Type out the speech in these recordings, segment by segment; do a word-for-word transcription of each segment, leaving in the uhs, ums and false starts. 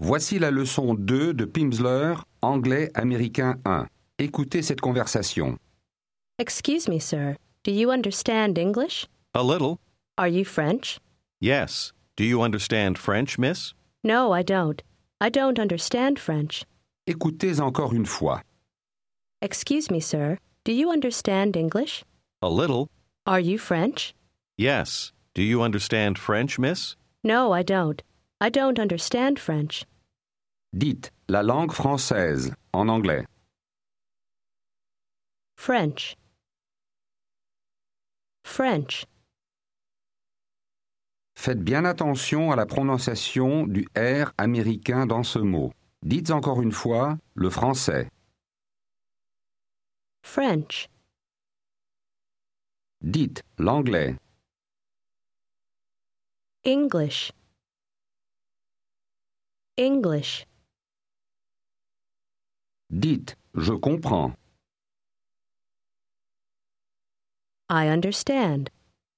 Voici la leçon deux de Pimsleur, anglais américain un. Écoutez cette conversation. Excuse me, sir. Do you understand English? A little. Are you French? Yes. Do you understand French, miss? No, I don't. I don't understand French. Écoutez encore une fois. Excuse me, sir. Do you understand English? A little. Are you French? Yes. Do you understand French, miss? No, I don't. I don't understand French. Dites la langue française en anglais. French. French. Faites bien attention à la prononciation du R américain dans ce mot. Dites encore une fois le français. French. Dites l'anglais. English. English. Dites je comprends. I understand.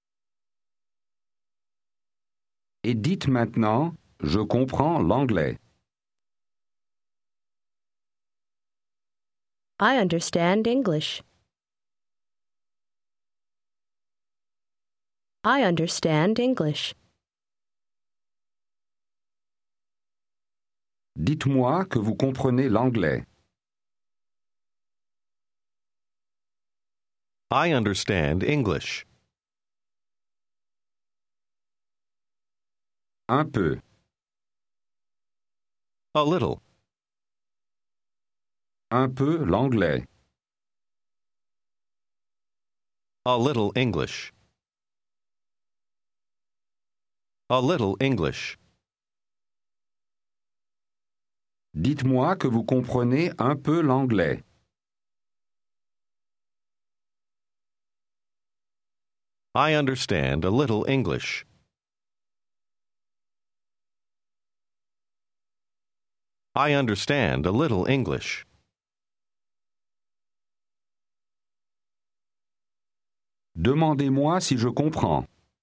Et dites maintenant je comprends l'anglais. I understand English. I understand English. Dites-moi que vous comprenez l'anglais. I understand English. Un peu. A little. Un peu l'anglais. A little English. A little English. Dites-moi que vous comprenez un peu l'anglais. I understand a little English. I understand a little English. Demandez-moi si je comprends.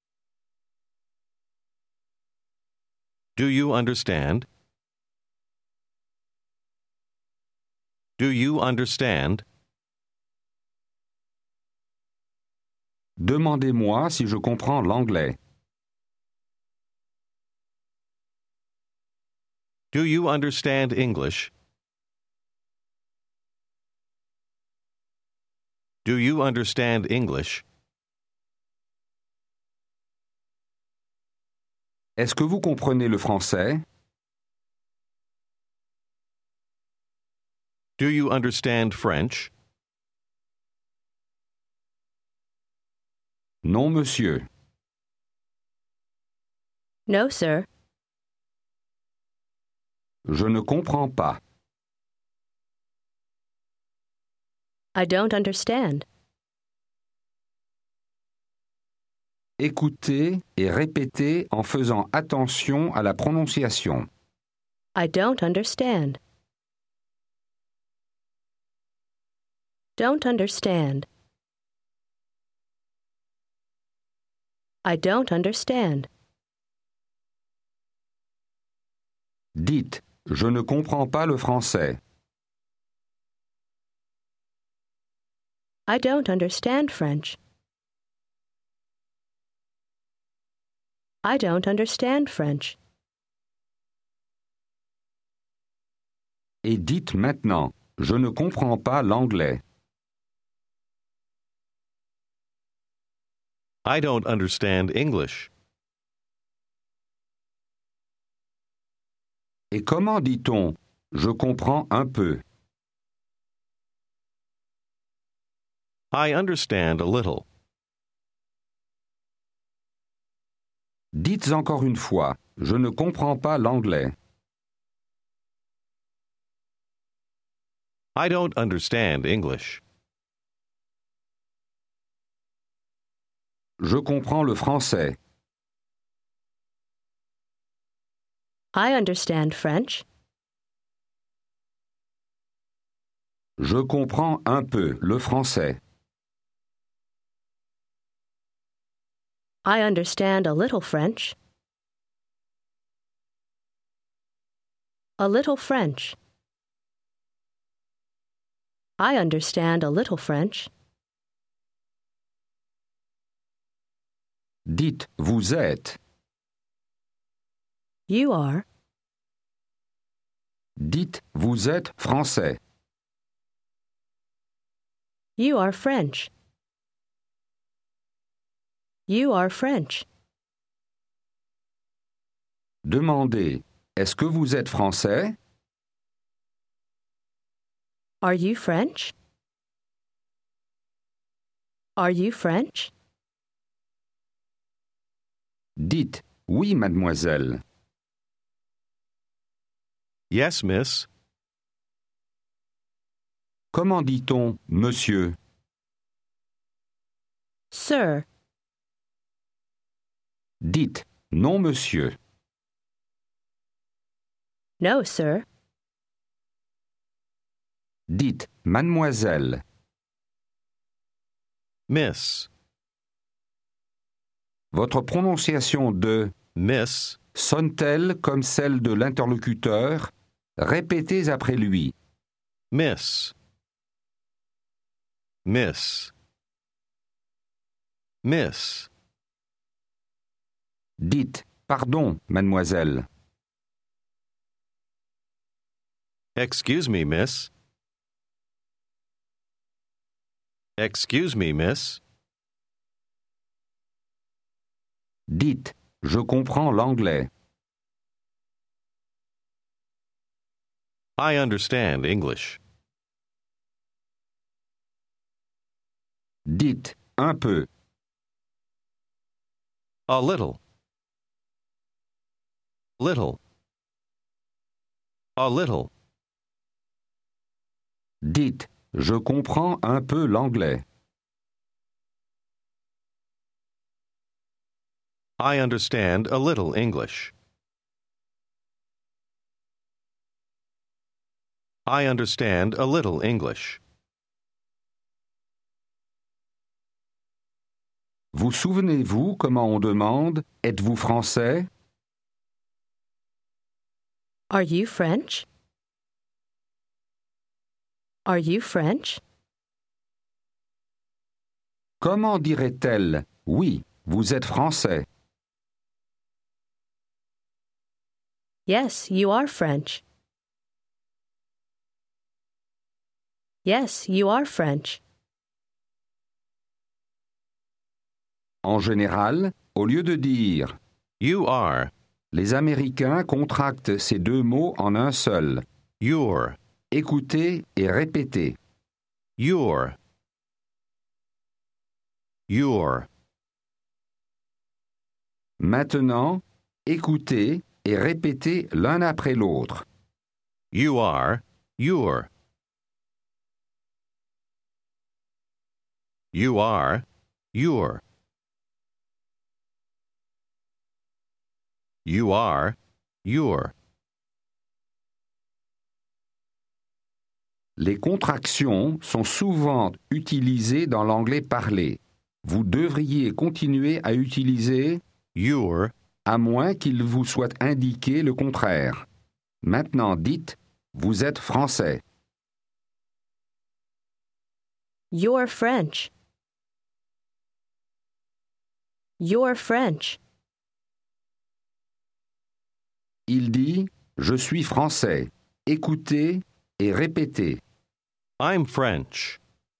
Do you understand? Do you understand? Demandez-moi si je comprends l'anglais. Do you understand English? Do you understand English? Est-ce que vous comprenez le français? Do you understand French? Non, monsieur. No, sir. Je ne comprends pas. I don't understand. Écoutez et répétez en faisant attention à la prononciation. I don't understand. Don't understand. I don't understand. Dites, je ne comprends pas le français. I don't understand French. I don't understand French. Et dites maintenant, je ne comprends pas l'anglais. I don't understand English. Et comment dit-on, je comprends un peu? I understand a little. Dites encore une fois, je ne comprends pas l'anglais. I don't understand English. Je comprends le français. I understand French. Je comprends un peu le français. I understand a little French. a little French. I understand a little French. Dites vous êtes. You are. Dites vous êtes français. You are French. You are French. Demandez est-ce que vous êtes français? Are you French? Are you French? Dites oui, mademoiselle. Yes, miss. Comment dit-on monsieur? Sir. Dites non, monsieur. No, sir. Dites mademoiselle. Miss. Votre prononciation de Miss. sonne-t-elle comme celle de l'interlocuteur? Répétez après lui. Miss. Miss. Miss. Dites pardon, mademoiselle. Excuse me, miss. Excuse me, miss. Dites je comprends l'anglais. I understand English. Dites un peu. A little. Little. A little. Dites je comprends un peu l'anglais. I understand a little English. I understand a little English. Vous souvenez-vous comment on demande êtes-vous français? Are you French? Are you French? Comment dirait-elle oui, vous êtes français? Yes, you are French. Yes, you are French. En général, au lieu de dire You are. les Américains contractent ces deux mots en un seul. You're. Écoutez et répétez. You're. You're. Maintenant, écoutez et répétez l'un après l'autre. You are. You're. You are. You're. You are. You're. Les contractions sont souvent utilisées dans l'anglais parlé. Vous devriez continuer à utiliser You're. à moins qu'il vous soit indiqué le contraire. Maintenant dites vous êtes français. You're French. You're French. Il dit je suis français. Écoutez et répétez. I'm French.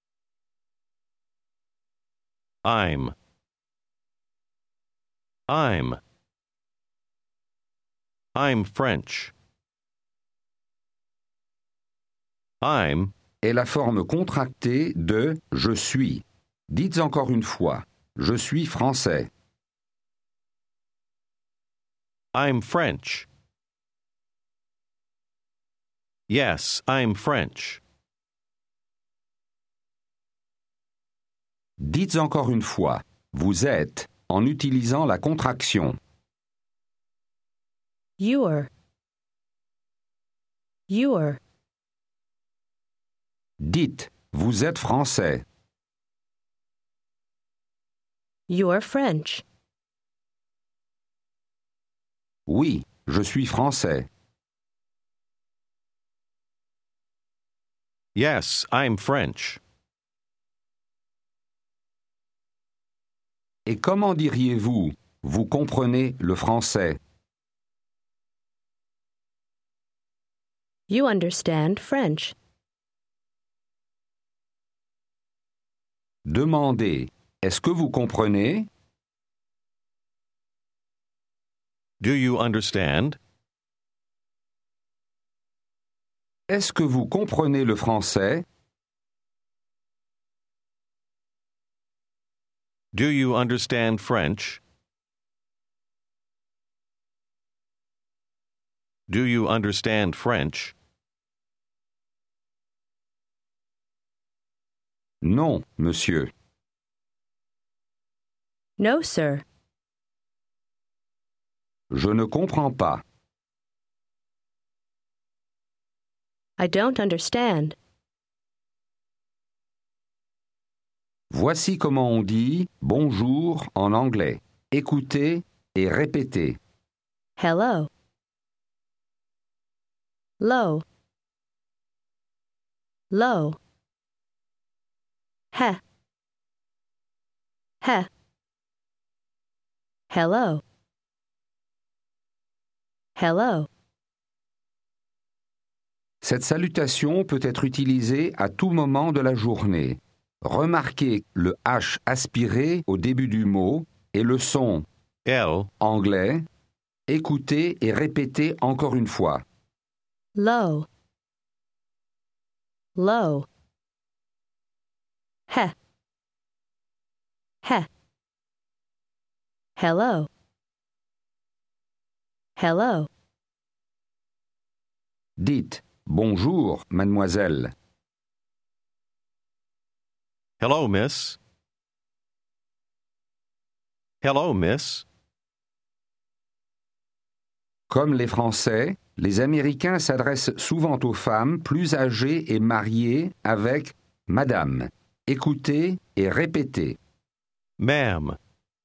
I'm. I'm. I'm French. I'm. Est la forme contractée de je suis. Dites encore une fois. Je suis français. I'm French. Yes, I'm French. Dites encore une fois. Vous êtes en utilisant la contraction. You're. You're. Dites vous êtes français. You're French. Oui, je suis français. Yes, I'm French. Et comment diriez-vous « Vous comprenez le français » ? You understand French. Demandez « Est-ce que vous comprenez » ? Do you understand? Est-ce que vous comprenez le français ? Do you understand French? Do you understand French? Non, monsieur. No, sir. Je ne comprends pas. I don't understand. Voici comment on dit « bonjour » en anglais. Écoutez et répétez. Hello. Low. Low. He. He. Hello. Hello. Cette salutation peut être utilisée à tout moment de la journée. Remarquez le H aspiré au début du mot et le son L. anglais. Écoutez et répétez encore une fois. Low. Low. He. He. Hello. Hello. Dites « Bonjour, mademoiselle ». Hello, miss. Hello, miss. Comme les Français, les Américains s'adressent souvent aux femmes plus âgées et mariées avec « madame ». Écoutez et répétez. Ma'am.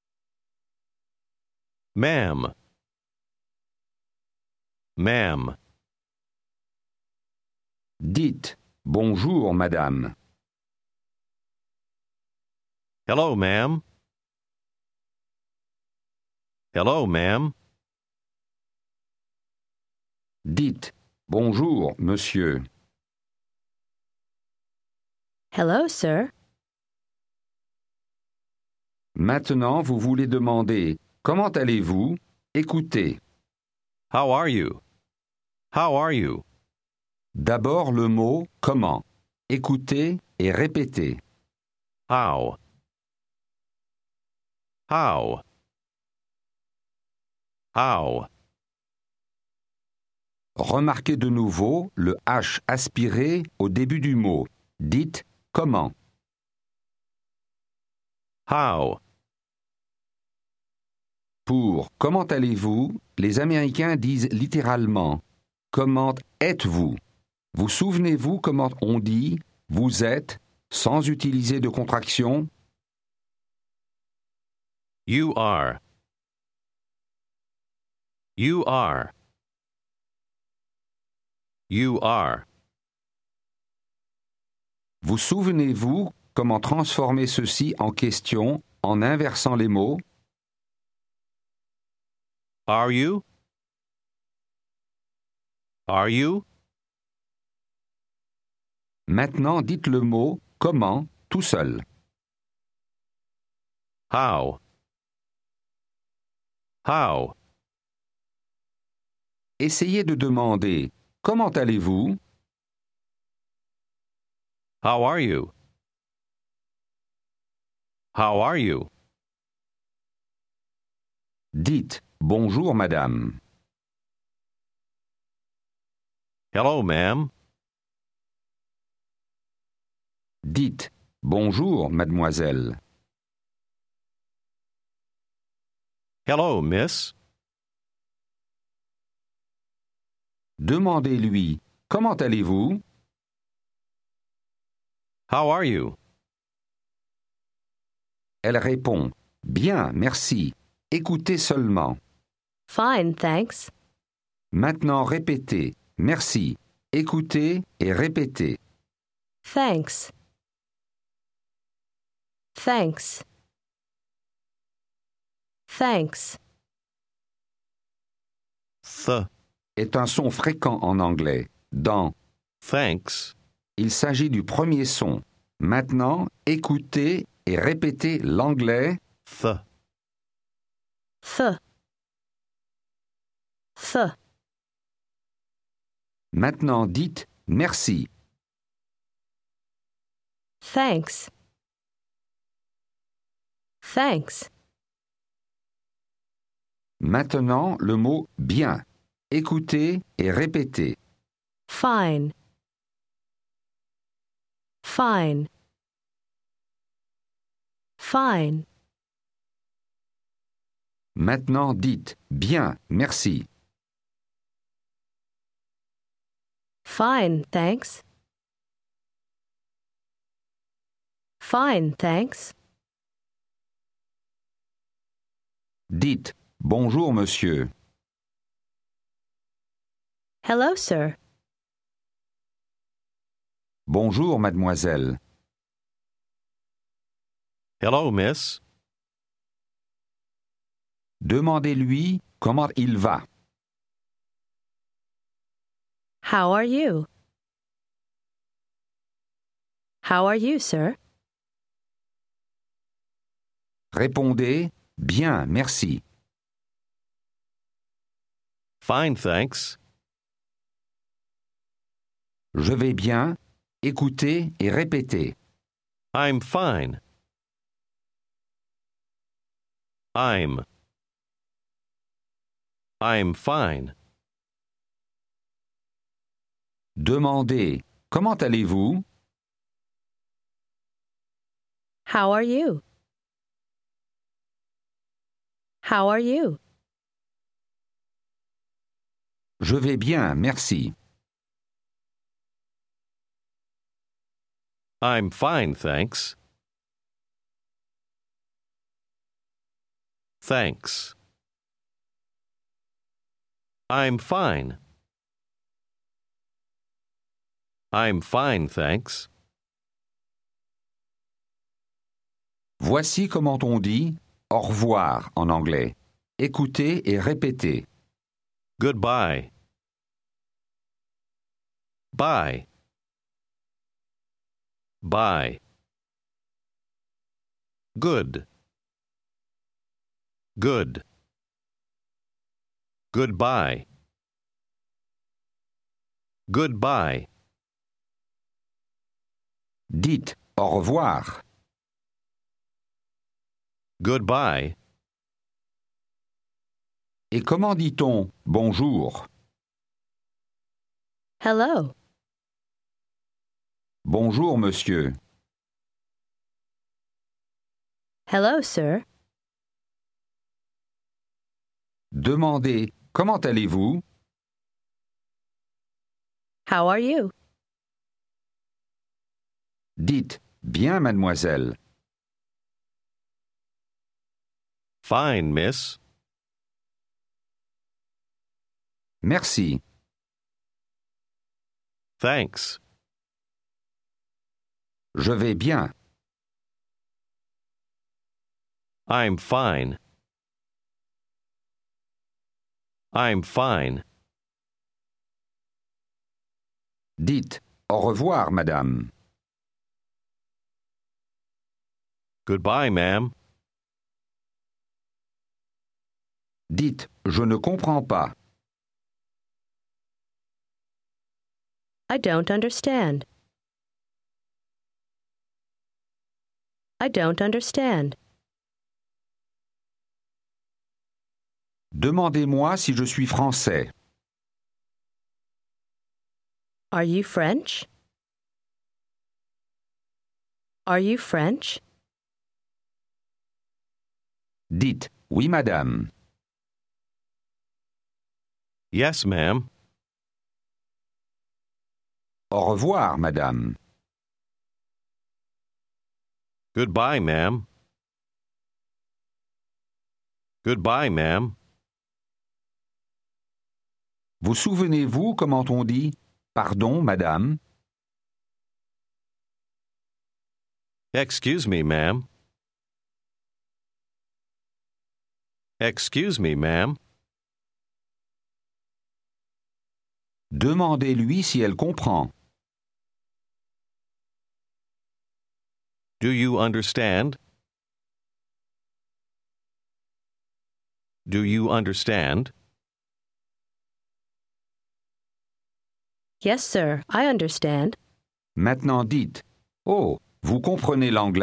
Ma'am. Ma'am. Dites « Bonjour, madame ». Hello, ma'am. Hello, ma'am. Dites « Bonjour, monsieur ». Hello, sir. Maintenant, vous voulez demander « Comment allez-vous » Écoutez. How are you? How are you? D'abord le mot « comment ». Écoutez et répétez. How? How? How? Remarquez de nouveau le H aspiré au début du mot. Dites « comment ». How? Pour « Comment allez-vous » les Américains disent littéralement « Comment êtes-vous » Vous souvenez-vous comment on dit « vous êtes » sans utiliser de contraction? You are. You are. You are. Vous souvenez-vous comment transformer ceci en question en inversant les mots? Are you? Are you? Maintenant, dites le mot « comment » tout seul. How? How? Essayez de demander « Comment allez-vous » How are you? How are you? Dites « Bonjour, madame ». Hello, ma'am. Dites « Bonjour, mademoiselle ». Hello, miss. Demandez-lui « Comment allez-vous » How are you? Elle répond « Bien, merci. Écoutez seulement. Fine, thanks. » Maintenant répétez « Merci. Écoutez et répétez. » Thanks. Thanks. Thanks. Th. Est un son fréquent en anglais. Dans Thanks. il s'agit du premier son. Maintenant, écoutez et répétez l'anglais. Th. Th. Th. Maintenant, dites merci. Thanks. Thanks. Maintenant, le mot bien. Écoutez et répétez. Fine. Fine. Fine. Maintenant, dites bien, merci. Fine, thanks. Fine, thanks. Dites bonjour, monsieur. Hello, sir. Bonjour, mademoiselle. Hello, miss. Demandez-lui comment il va. How are you? How are you, sir? Répondez bien, merci. Fine, thanks. Je vais bien. Écoutez et répétez. I'm fine. I'm. I'm fine. Demandez comment allez-vous? How are you? How are you? Je vais bien, merci. I'm fine, thanks. Thanks. I'm fine. I'm fine, thanks. Voici comment on dit au revoir en anglais. Écoutez et répétez. Goodbye. Bye. Bye. Good. Good. Goodbye. Goodbye. Dites au revoir. Goodbye. Et comment dit-on bonjour? Hello. Bonjour, monsieur. Hello, sir. Demandez comment allez-vous? How are you? Dites bien, mademoiselle. Fine, miss. Merci. Thanks. Je vais bien. I'm fine. I'm fine. Dites au revoir, madame. Goodbye, ma'am. Dites je ne comprends pas. I don't understand. I don't understand. Demandez-moi si je suis français. Are you French? Are you French? Dites oui, madame. Yes, ma'am. Au revoir, madame. Goodbye, ma'am. Goodbye, ma'am. Vous souvenez-vous comment on dit pardon, madame? Excuse me, ma'am. Excuse me, ma'am. Demandez-lui si elle comprend. Do you understand? Do you understand? Yes, sir, I understand. Maintenant dites « Oh, vous comprenez l'anglais ?»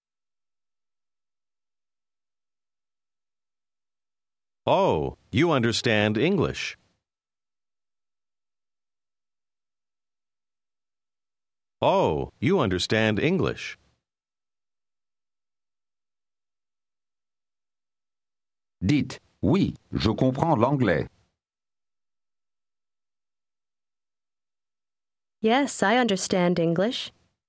Oh, you understand English. Oh, you understand English. Dites « Oui, je comprends l'anglais ». Yes, I understand English.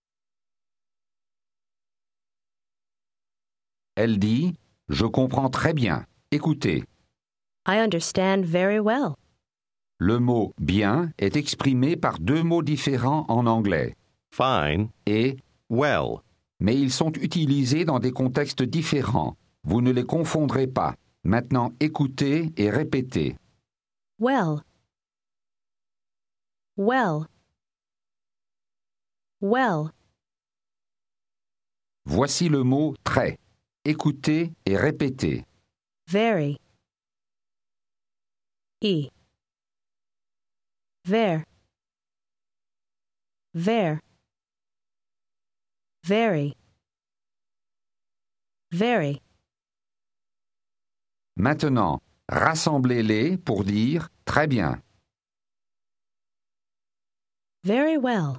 Elle dit « Je comprends très bien. Écoutez, I understand very well. le mot « bien » est exprimé par deux mots différents en anglais Fine. et Well. mais ils sont utilisés dans des contextes différents. Vous ne les confondrez pas. Maintenant, écoutez et répétez. Well. Well. Well. Voici le mot « très ». Écoutez et répétez. Very. E. Ver. Ver. Very. Very. Maintenant, rassemblez-les pour dire « très bien ». Very well.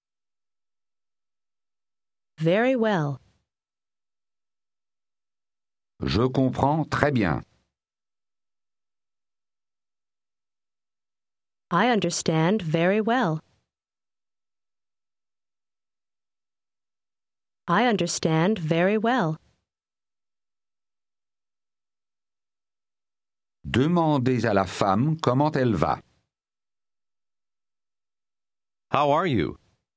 Very well. Je comprends très bien. I understand very well. I understand very well. Demandez à la femme comment elle va. How are you?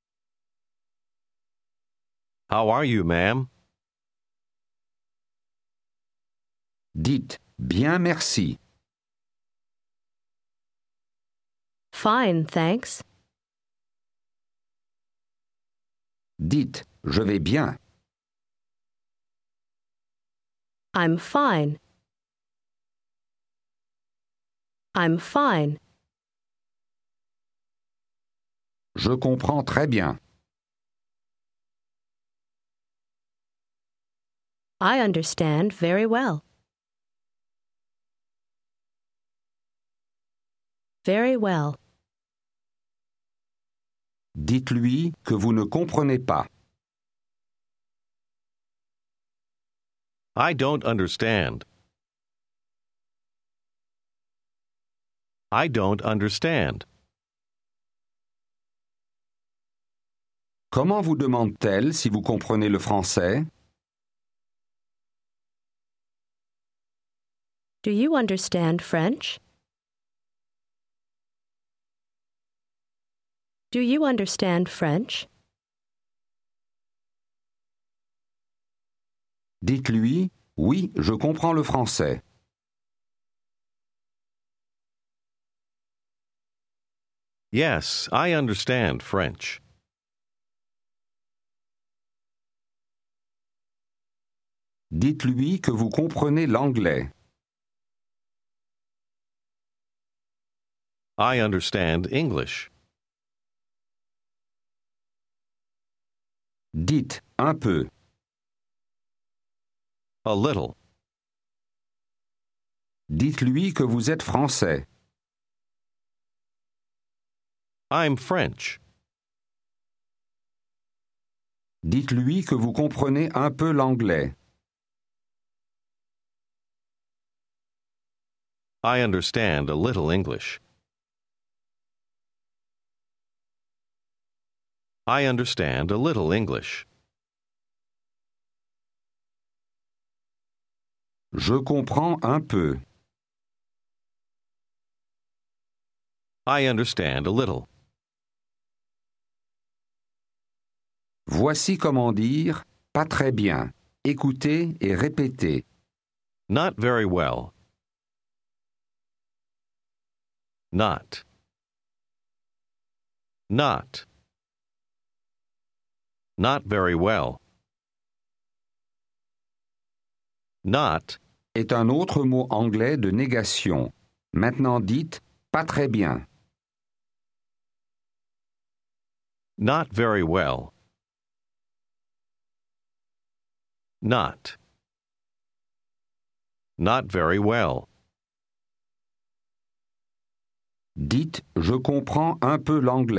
How are you, ma'am? Dites « bien merci ». Fine, thanks. Dites « je vais bien ». I'm fine. I'm fine. Je comprends très bien. I understand very well. Very well. Dites-lui que vous ne comprenez pas. I don't understand. I don't understand. Comment vous demande-t-elle si vous comprenez le français? Do you understand French? Do you understand French? Dites-lui « oui, je comprends le français ». Yes, I understand French. Dites-lui que vous comprenez l'anglais. I understand English. Dites « un peu ». A little. Dites-lui que vous êtes français. I'm French. Dites-lui que vous comprenez un peu l'anglais. I understand a little English. I understand a little English. Je comprends un peu. I understand a little. Voici comment dire « pas très bien ». Écoutez et répétez. Not very well. Not. Not. Not very well. Not Est un autre mot anglais de négation. Maintenant dites « pas très bien ». Not very well. Not. Not very well. Dites « je comprends un peu l'anglais ».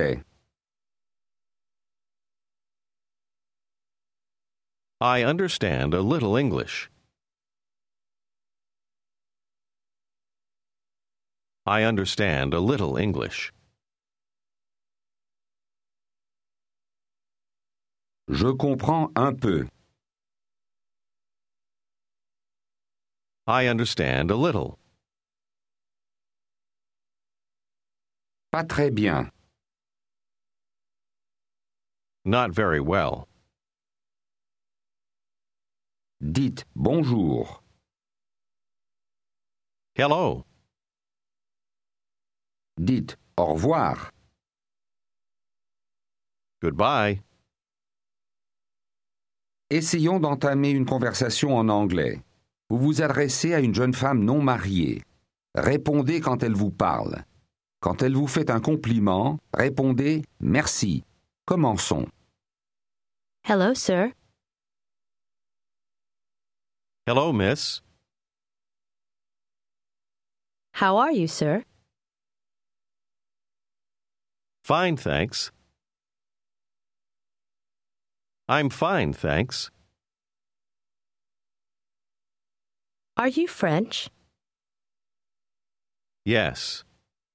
I understand a little English. I understand a little English. Je comprends un peu. I understand a little. Pas très bien. Not very well. Dites « bonjour ». Hello. Dites « au revoir ». Goodbye. Essayons d'entamer une conversation en anglais. Vous vous adressez à une jeune femme non mariée. Répondez quand elle vous parle. Quand elle vous fait un compliment, répondez « merci ». Commençons. Hello, sir. Hello, miss. How are you, sir? Fine, thanks. I'm fine, thanks. Are you French? Yes.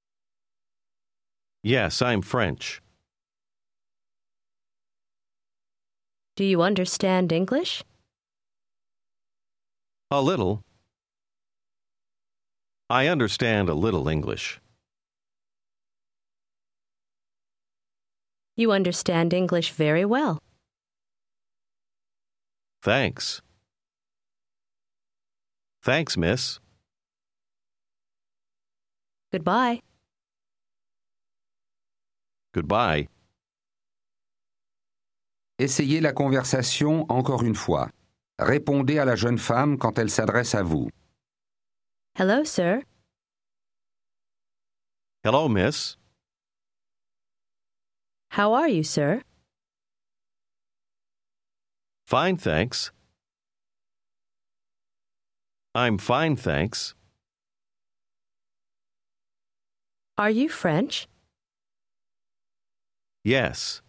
Yes, I'm French. Do you understand English? A little. I understand a little English. You understand English very well. Thanks. Thanks, miss. Goodbye. Goodbye. Essayez la conversation encore une fois. Répondez à la jeune femme quand elle s'adresse à vous. Hello, sir. Hello, miss. How are you, sir? Fine, thanks. I'm fine, thanks. Are you French? Yes.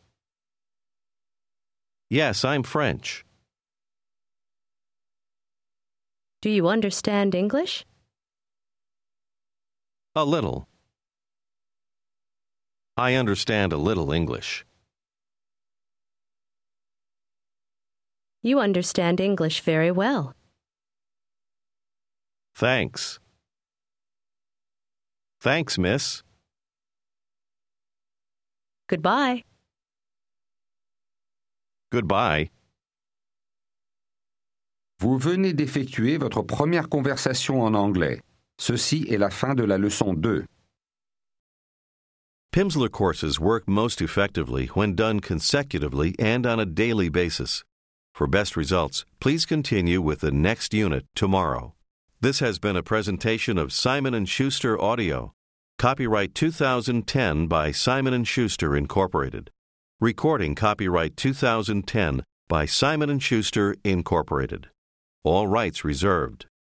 Yes, I'm French. Do you understand English? A little. I understand a little English. You understand English very well. Thanks. Thanks, miss. Goodbye. Goodbye. Vous venez d'effectuer votre première conversation en anglais. Ceci est la fin de la leçon deux. Pimsleur courses work most effectively when done consecutively and on a daily basis. For best results, please continue with the next unit tomorrow. This has been a presentation of Simon and Schuster Audio. Copyright two thousand ten by Simon and Schuster, Incorporated. Recording copyright two thousand ten by Simon and Schuster, Incorporated. All rights reserved.